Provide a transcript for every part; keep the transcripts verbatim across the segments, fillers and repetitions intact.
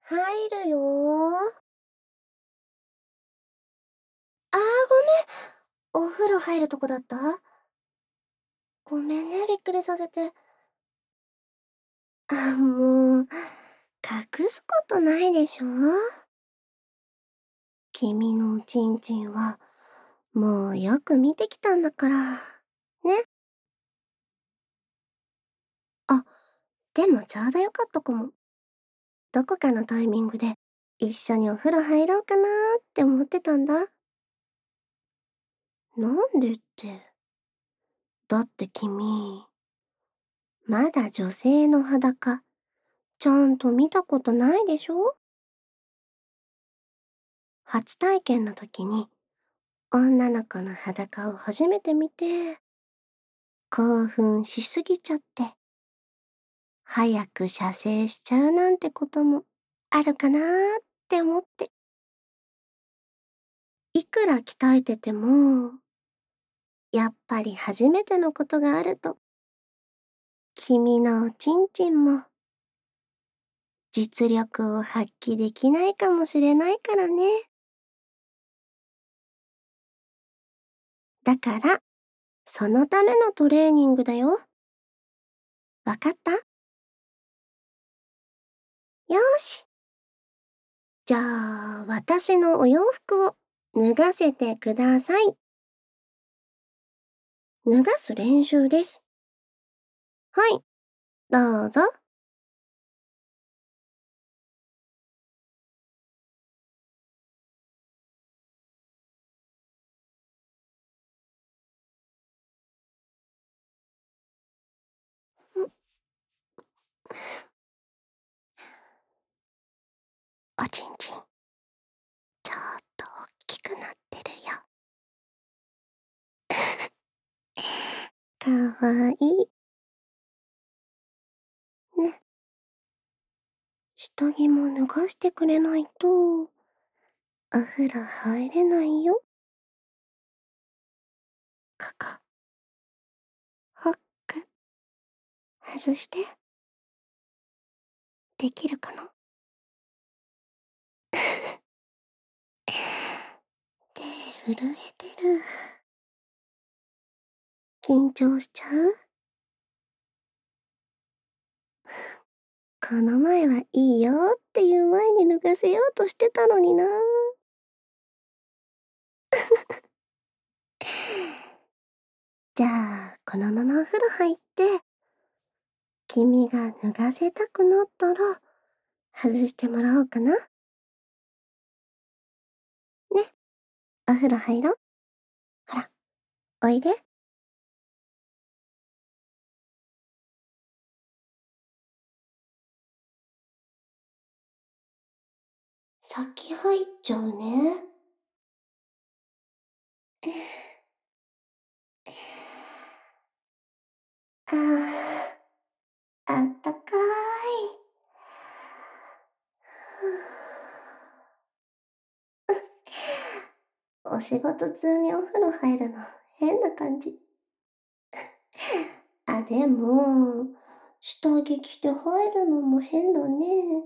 入るよー。あー、ごめん。お風呂入るとこだった？ごめんね、びっくりさせて。あ、もう、隠すことないでしょ？君のおちんちんは、もうよく見てきたんだから。ね。あ、でもちょうどよかったかも。どこかのタイミングで、一緒にお風呂入ろうかなーって思ってたんだ。なんでって。だって君、まだ女性の裸、ちゃんと見たことないでしょ？初体験の時に、女の子の裸を初めて見て、興奮しすぎちゃって、早く射精しちゃうなんてこともあるかなーって思って。いくら鍛えてても、やっぱり初めてのことがあると、君のおちんちんも実力を発揮できないかもしれないからね。だから、そのためのトレーニングだよ。わかった？よーし。じゃあ、私のお洋服を脱がせてください。脱がす練習です。はい、どうぞ。おちんちん、ちょっと大きくなってるよ。かわいい。ね、下着も脱がしてくれないと、お風呂入れないよ。ここ、ホック、外して。できるかな？手震えてる。緊張しちゃう？この前はいいよっていう前に脱がせようとしてたのにな。じゃあ、このままお風呂入って、君が脱がせたくなったら、外してもらおうかな。ね、お風呂入ろう。ほら、おいで。先入っちゃうね。あー、あったかい。お仕事中にお風呂入るの変な感じ。あ、でも、下着着て入るのも変だね。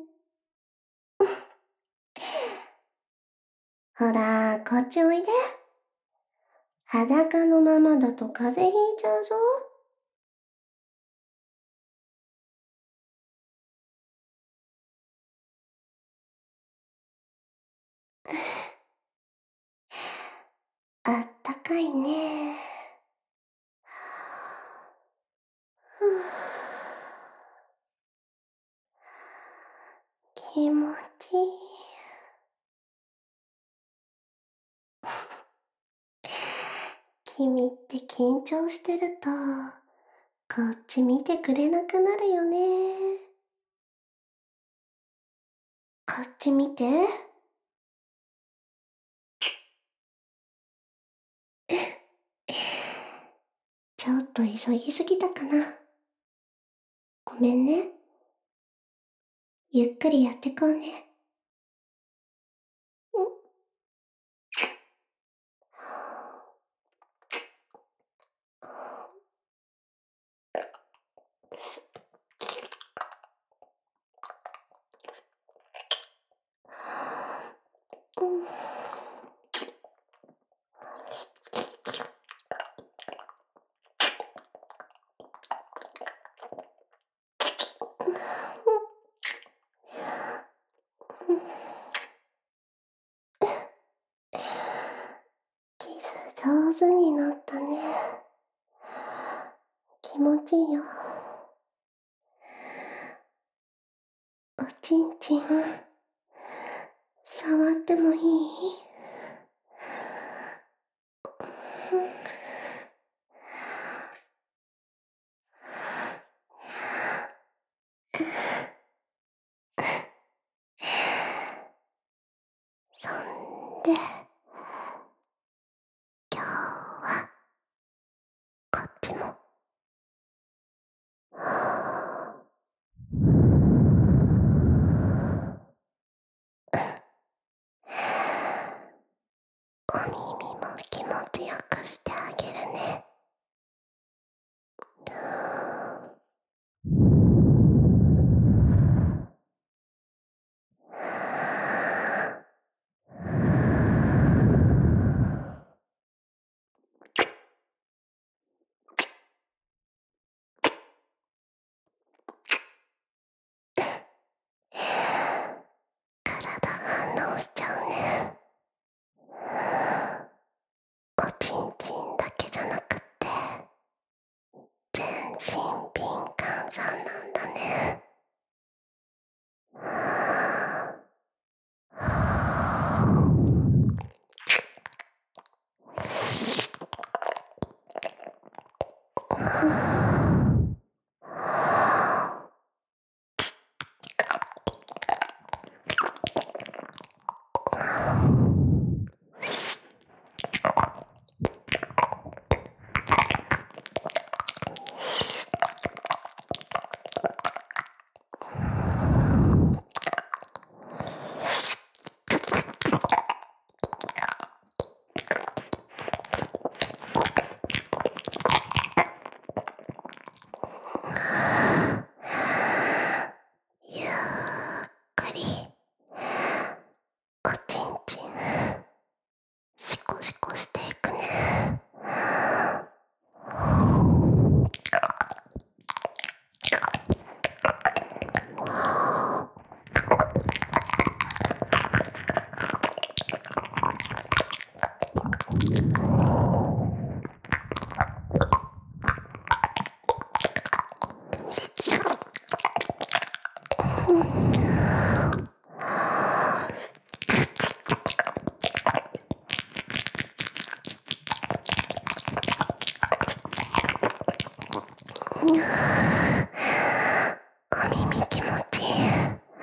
ほら、こっちおいで。裸のままだと風邪ひいちゃうぞ。あったかいね。ふぅ、気持ちいい。君って緊張してると、こっち見てくれなくなるよね。こっち見て。ちょっと急ぎすぎたかな。ごめんね。ゆっくりやってこうね。ん、 上手になったね。気持ちいいよ。おちんちん、触ってもいい？そんで、今日はこっちも。お耳も気持ちよくしてあげるね。体反応しちゃうね。おちんちんだけじゃなくって全身敏感さんなんだね。ゆっくりおちんちんシコシコしていくね。お耳気持ちいい。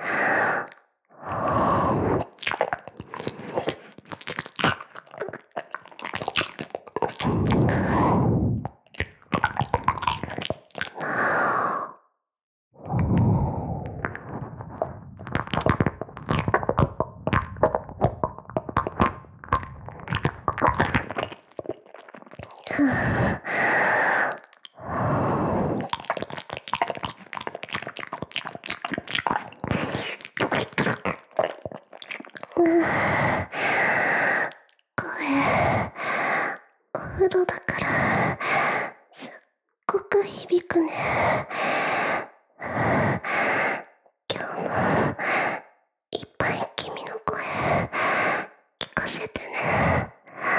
お風呂だからすっごく響くね。今日もいっぱい君の声聞かせてね。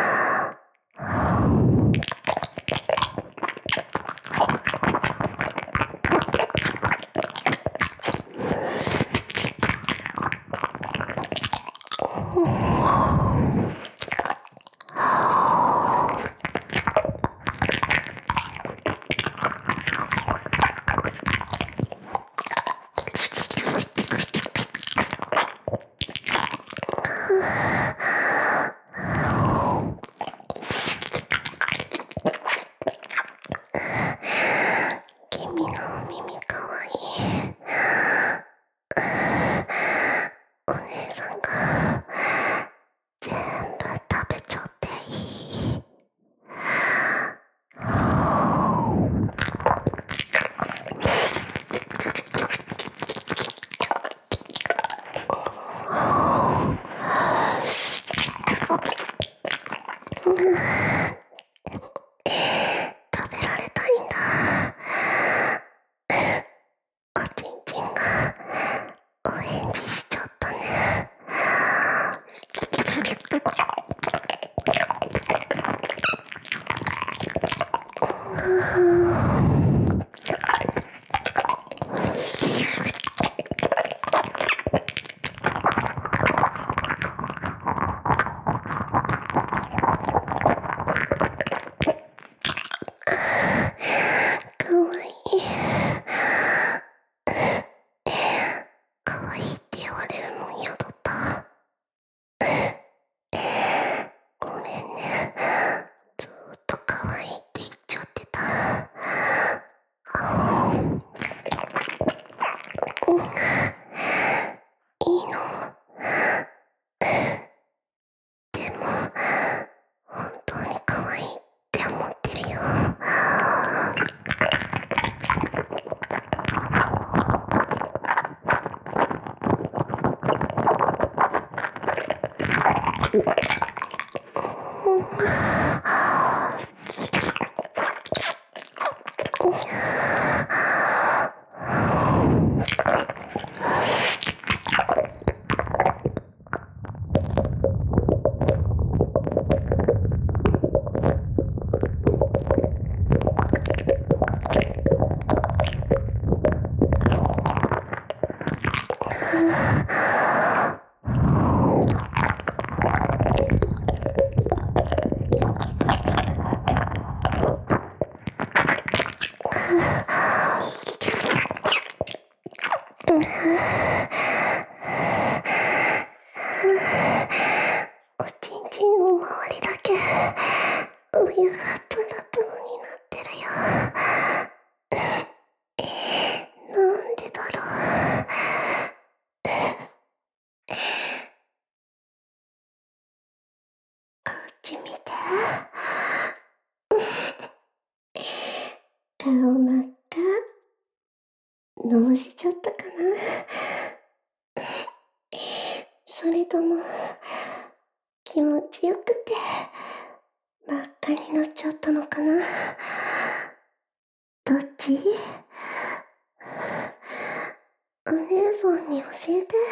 君の耳かわいい。お姉さんが全部食べちゃっていい？食べられたいんだ。おちんちんがお返事しちゃったね。 いいの。でも、本当に可愛いって思ってるよ。おちんちんの周りだけお湯がトロトロになってるよ。なんでだろう。こっち見て。顔真っ赤。のぼせちゃったかな。それとも気持ちよくて真っ赤になっちゃったのかな。どっち？お姉さんに教えて。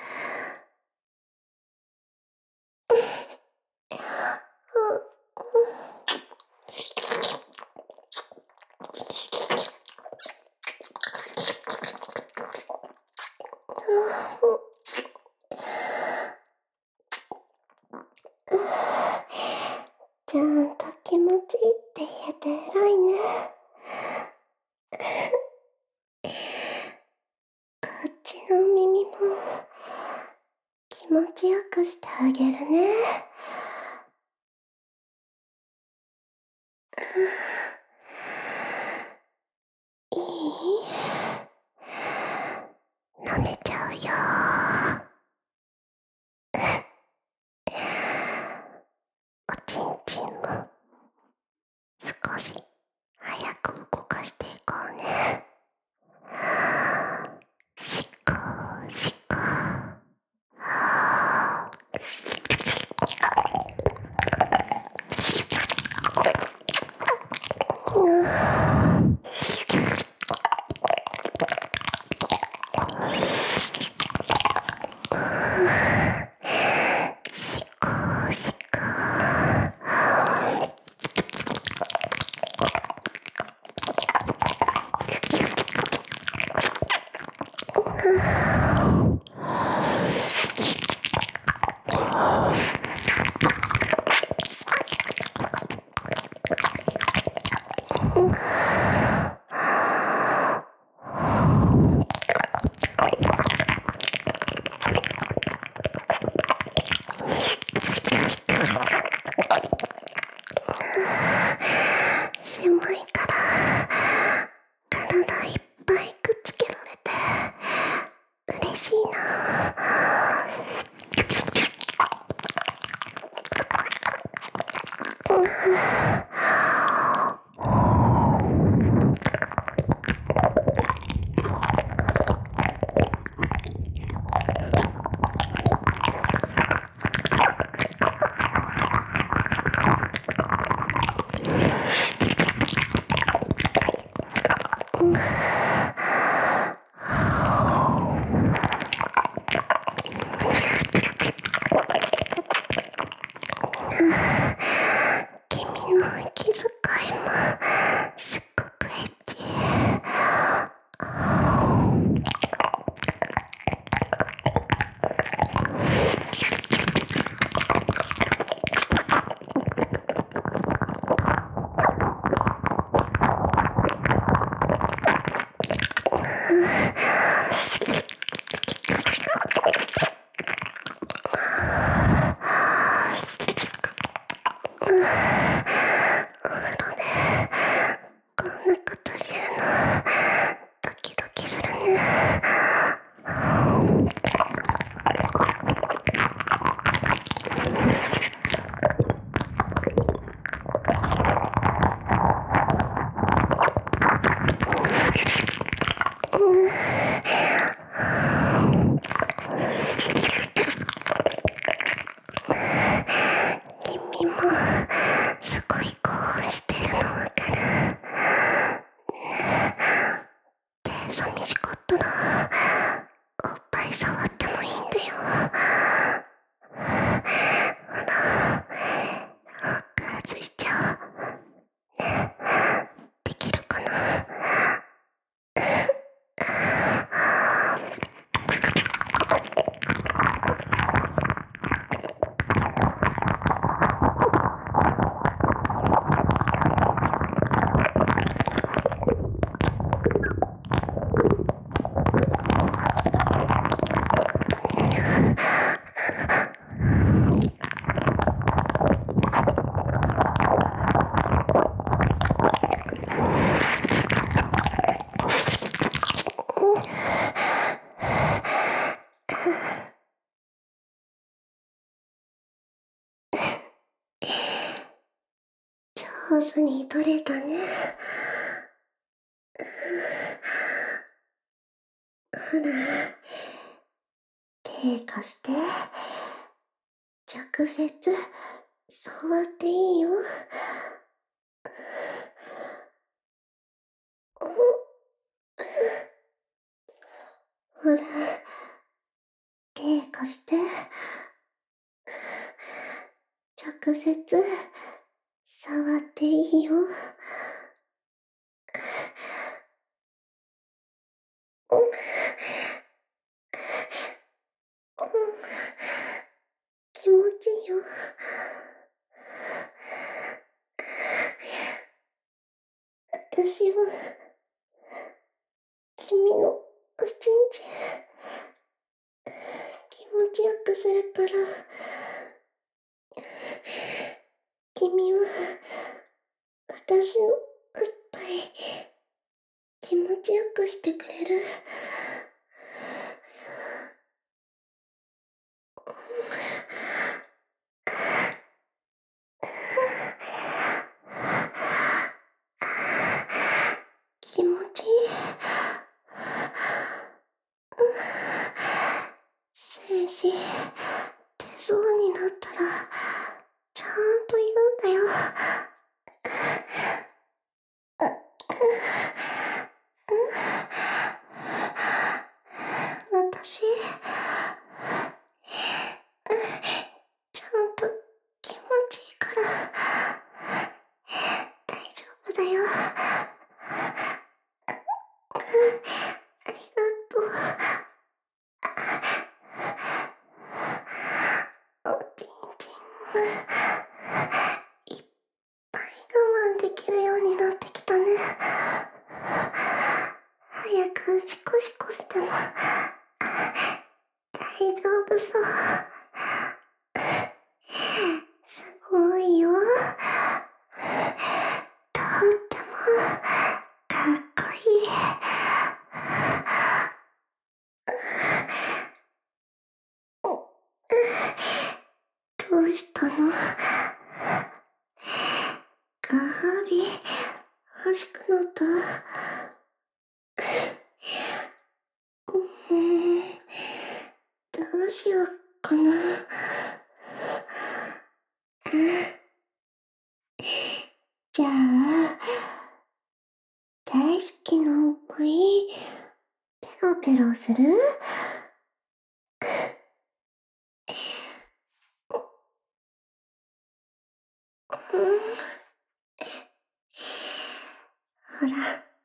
ちゃんと気持ちいいって言えて偉いね。こっちの耳も気持ちよくしてあげるね。いい？舐めちゃうよ。おちんちんも少し早く動かしていこうね。しっこーしっこー。 触ってもいいんだよ。ほら、フック外しちゃう。できるかな。上手に取れたね。ほら、手貸して。直接触っていいよ。ほら、手貸して。直接触っていいよ。気持ちいいよ。私は君のおちんちん気持ちよくするから。君は私のおっぱい気持ちよくしてくれる。気持ちいい。精子出そうになったらちゃんと言うんだよ。私ちゃんと気持ちいいから大丈夫だよ。ありがとう。おちんちんいっぱい我慢できるようになってきたね。早くシコシコしても大丈夫そう。すごいよ。とってもかっこいい。どうしたの？カービィ欲しくなった。うーん、どうしようかな。じゃあ、大好きなおっぱいペロペロする？うん、ほら、好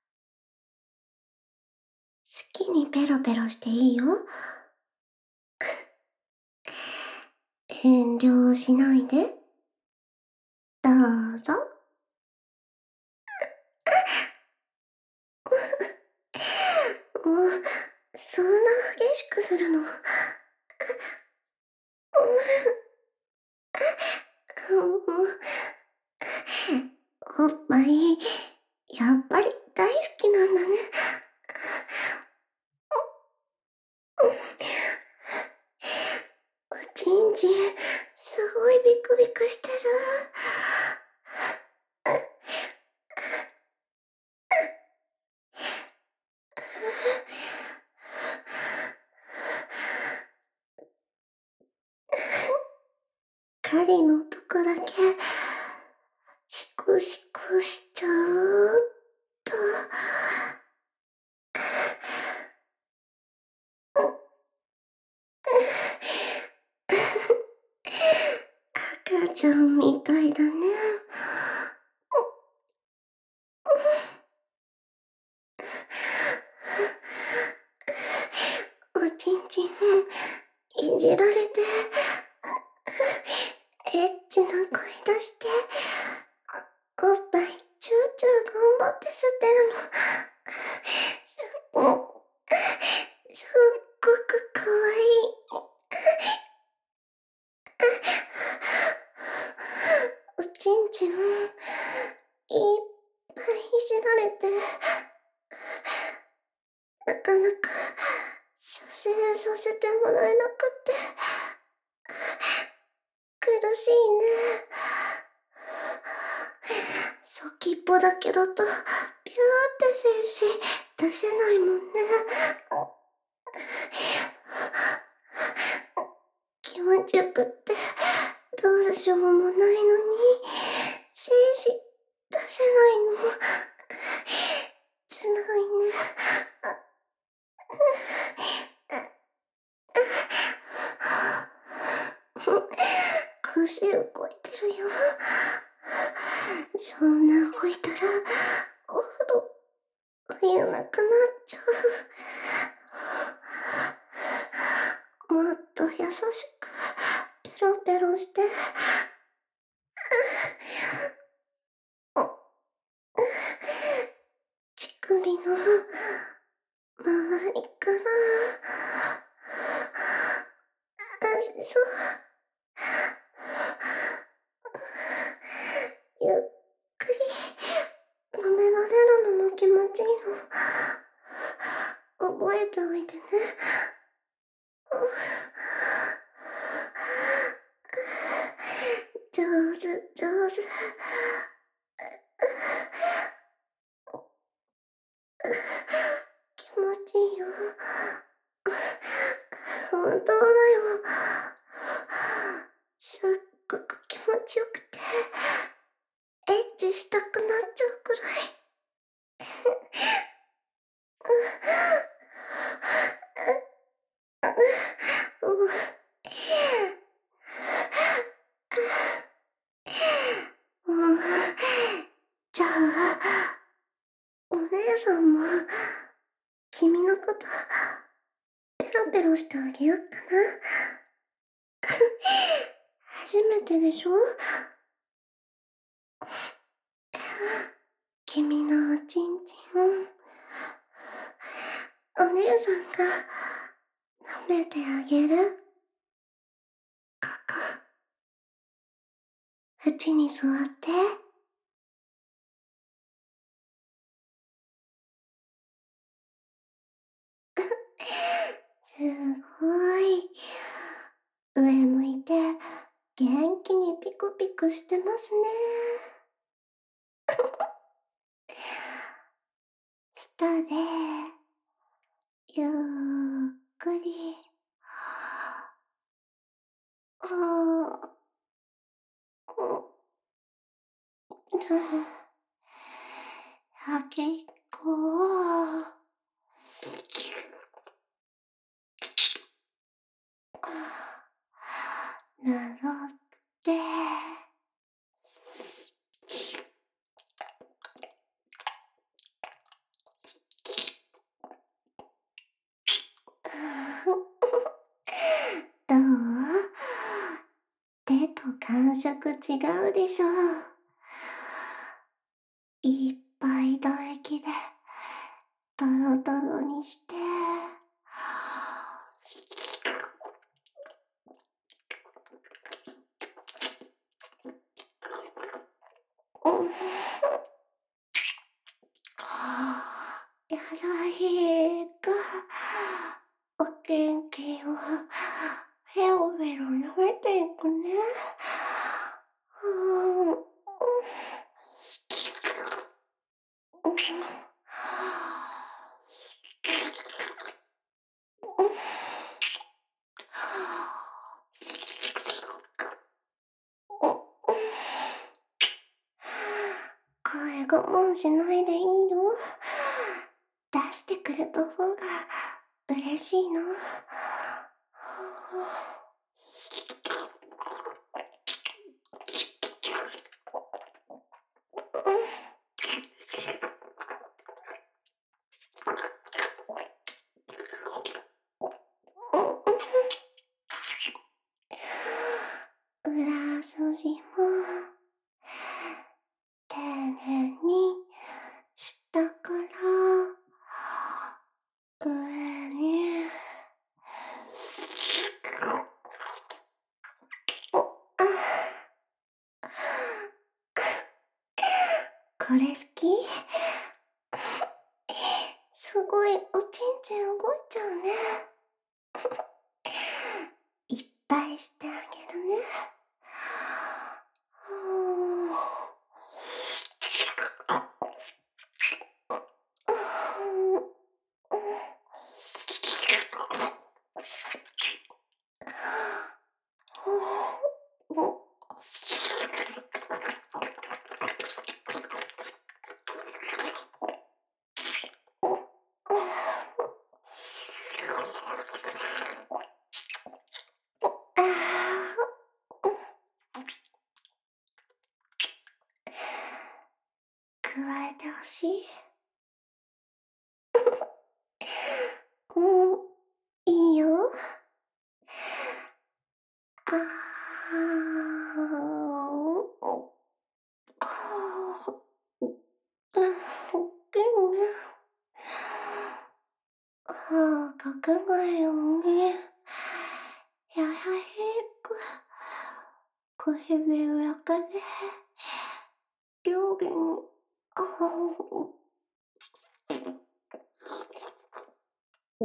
きにペロペロしていいよ。遠慮しないで。どうぞ。もう、そんな激しくするの？おっぱい、やっぱり大好きなんだね。おちんちん、すごいビクビクしてる。狩りのとこだけ、シコシコしちゃおうっと。 ちゃんみたいだね。おちんちん、いじられて、エッチな声出して、おっぱいチューチュー頑張って吸ってるの。すっごすっごくかわいい。おちんちん、いっぱいいじられて、なかなか射精させてもらえなくて、苦しいね。先っぽだけだと、ピューって精子出せないもんね。気持ちよくって、どうしようもないのに、精子出せないの。辛いね。腰動いてるよ。そんな動いたら、お風呂、冬なくなっちゃう。もっと優しく、ペロペロして。乳首の周りから、あ、そう。ゆっくり舐められるのも気持ちいいの。覚えておいてね。上手、上手。気持ちいいよ。本当だよ。すっごく気持ちよくて、エッチしたくなっちゃうくらい。もう、じゃあ、お姉さんも、君のこと、ペロペロしてあげよっかな。初めてでしょ？君のおちんちん、お姉さんが舐めてあげる。ここ、縁に座って。すごい。上向いて、元気にピクピクしてますね。下で、ゆっくり。ああ、はけっこ。なろって。どう？手と感触違うでしょ。いっぱい唾液でドロドロにして。やだいか。お元気をヘロヘロ舐めていくね。声我慢しないでいいよ。出してくれた方が嬉しいの。 これ好き？すごいおちんちん動いちゃうね。いっぱいしてあげるね。加えてほしい。うん、いいよ。あーうん、でもね、はあ、かけないように、ややへく、小ひげを焼かれ、料理に、ああ、うん、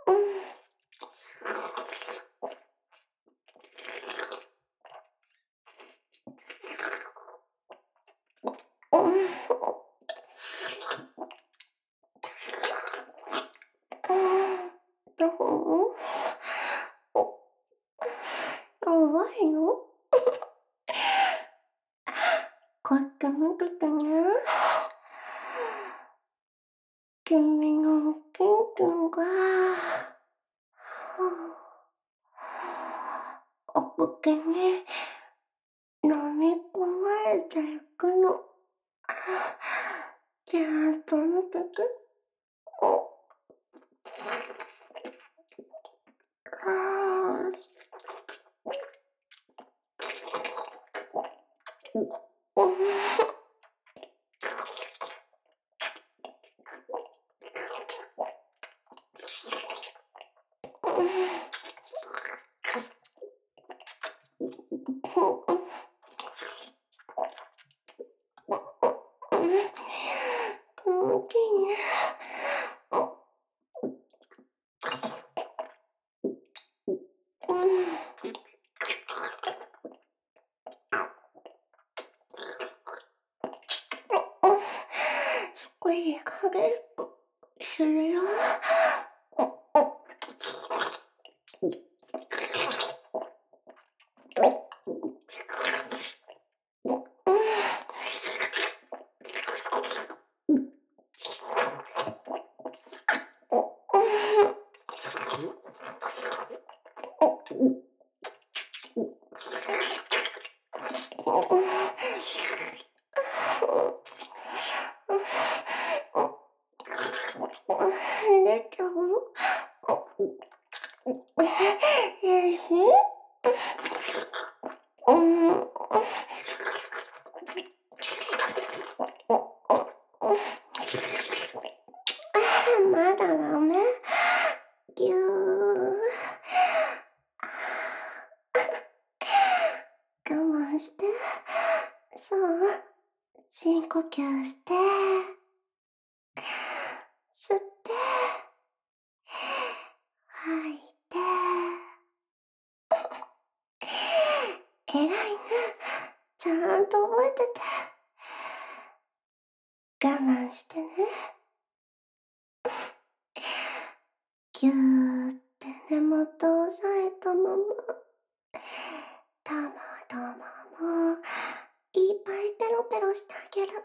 うん、どう？怖いの？こうやって見ててね。君のキンキンが、おっけに飲み込まれていくの。ちゃんと見てて。あー気持ちいいね。少し激しくするよ。出ちゃう？えうん。まだダメ？ぎゅー。我慢して。そう。深呼吸して。吸って。吐いて。偉いね。ちゃんと覚えてて。我慢してね。ぎゅーって根元を押さえたまま。たまたまもいっぱいペロペロしてあげる。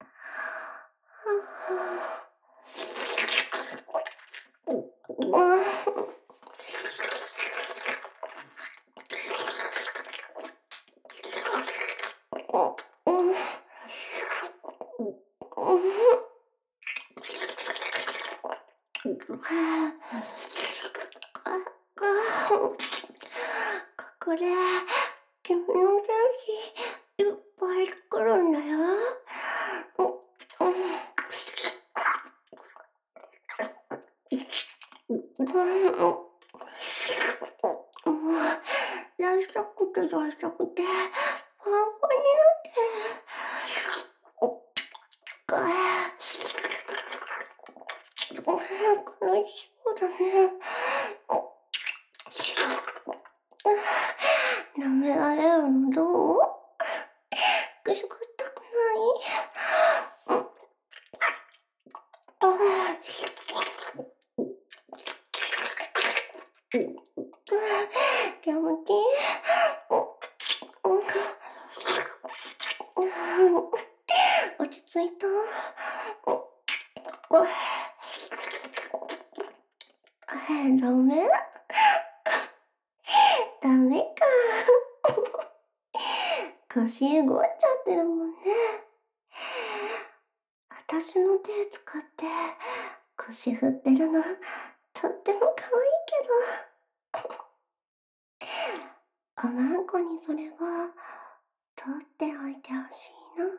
ここで君の元気いっぱい来るんだよ。大したくて大したくてパンパンになって。 舐められるのどう？くすぐったくない？うん。ああ、気持ちいい。うん。うん。落ち着いた？うん。え、ダメ？ダメか。腰動いちゃってるもんね。私の手使って腰振ってるの、とっても可愛いけど。おまんこにそれは、取っておいてほしいな。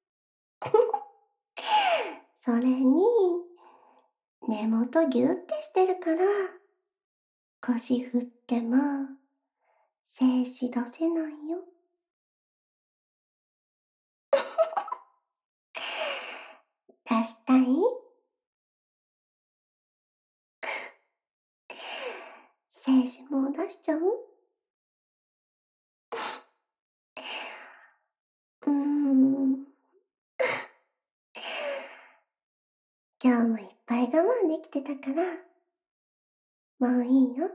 それに、根元ギュってしてるから、腰振っても、精子出せないよ。出したい？精子もう出しちゃう？うーん。今日もいっぱい我慢できてたから、もういいよ。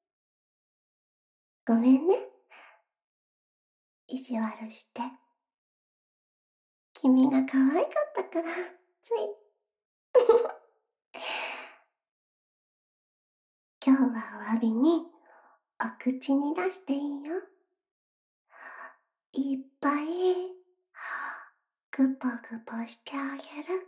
ごめんね。意地悪して。君が可愛かったから、つい。今日はお詫びに、お口に出していいよ。いっぱい、グポグポしてあげる。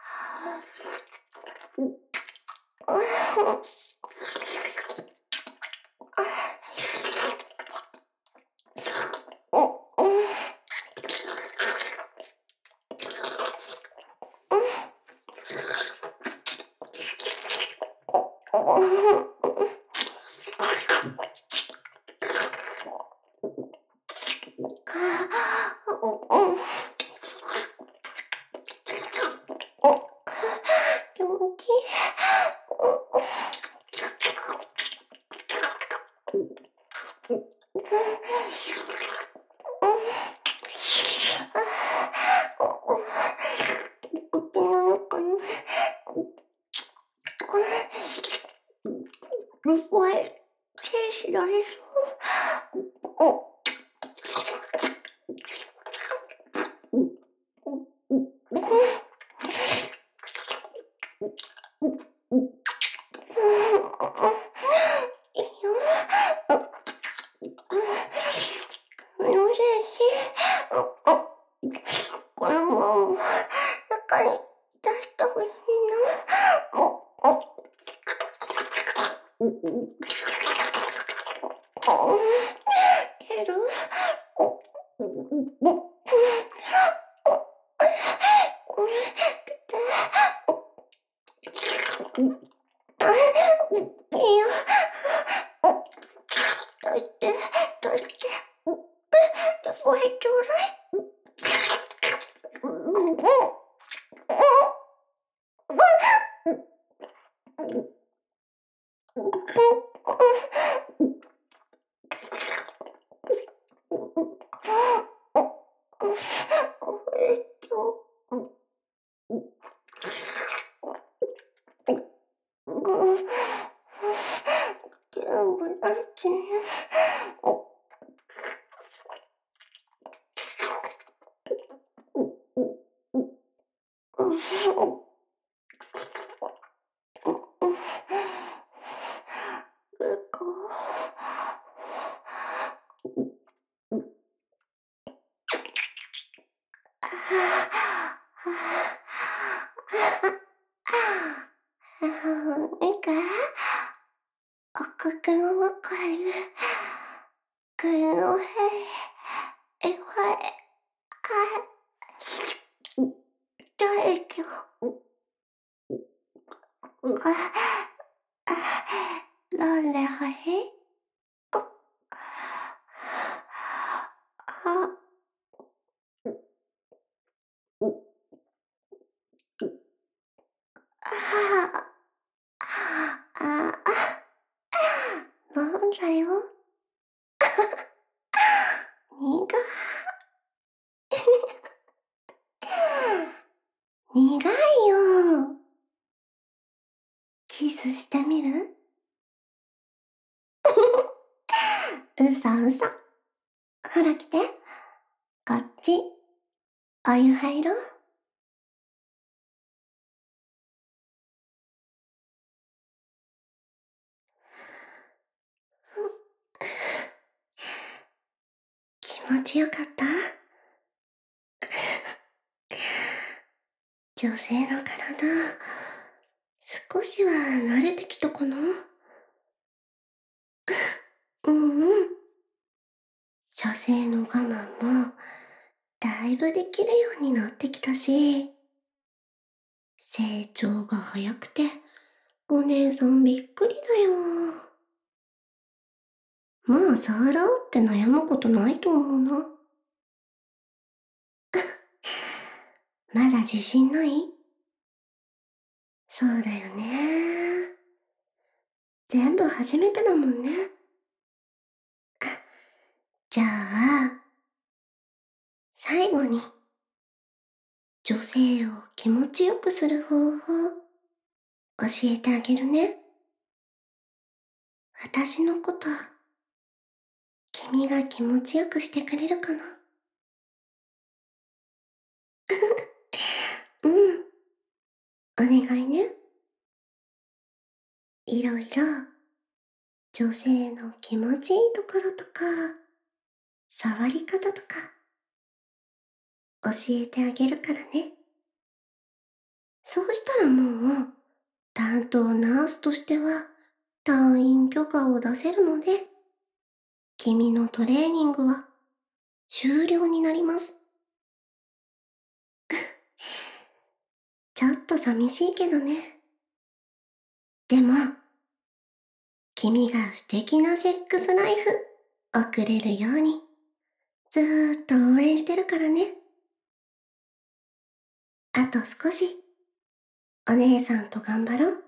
気持ちいい。口の中に、いっぱい精子出しそう。いいよ。髪の精子、このまま中に出してほしいな。けど、いいよ。どいて、どいて。おいちょうだい。えっと、全部だちね。いいか赤くんわかるくのへえわえあだいきょあロンレはへああああなんだよ苦苦いよ。キスしてみる？うそうそ。ほら来て。こっち。お湯入ろう。気持ちよかった？女性の体、少しは慣れてきたかな？うんうん。射精の我慢も、だいぶできるようになってきたし、成長が早くて、お姉さんびっくりだよ。まあ触ろうって悩むことないと思うな。まだ自信ない？そうだよね。全部初めてだもんね。じゃあ、最後に、女性を気持ちよくする方法、教えてあげるね。私のこと、君が気持ちよくしてくれるかな？うん。お願いね。いろいろ、女性の気持ちいいところとか、触り方とか、教えてあげるからね。そうしたらもう、担当ナースとしては、退院許可を出せるので、君のトレーニングは終了になります。ちょっと寂しいけどね。でも、君が素敵なセックスライフ送れるように、ずーっと応援してるからね。あと少し、お姉さんと頑張ろう。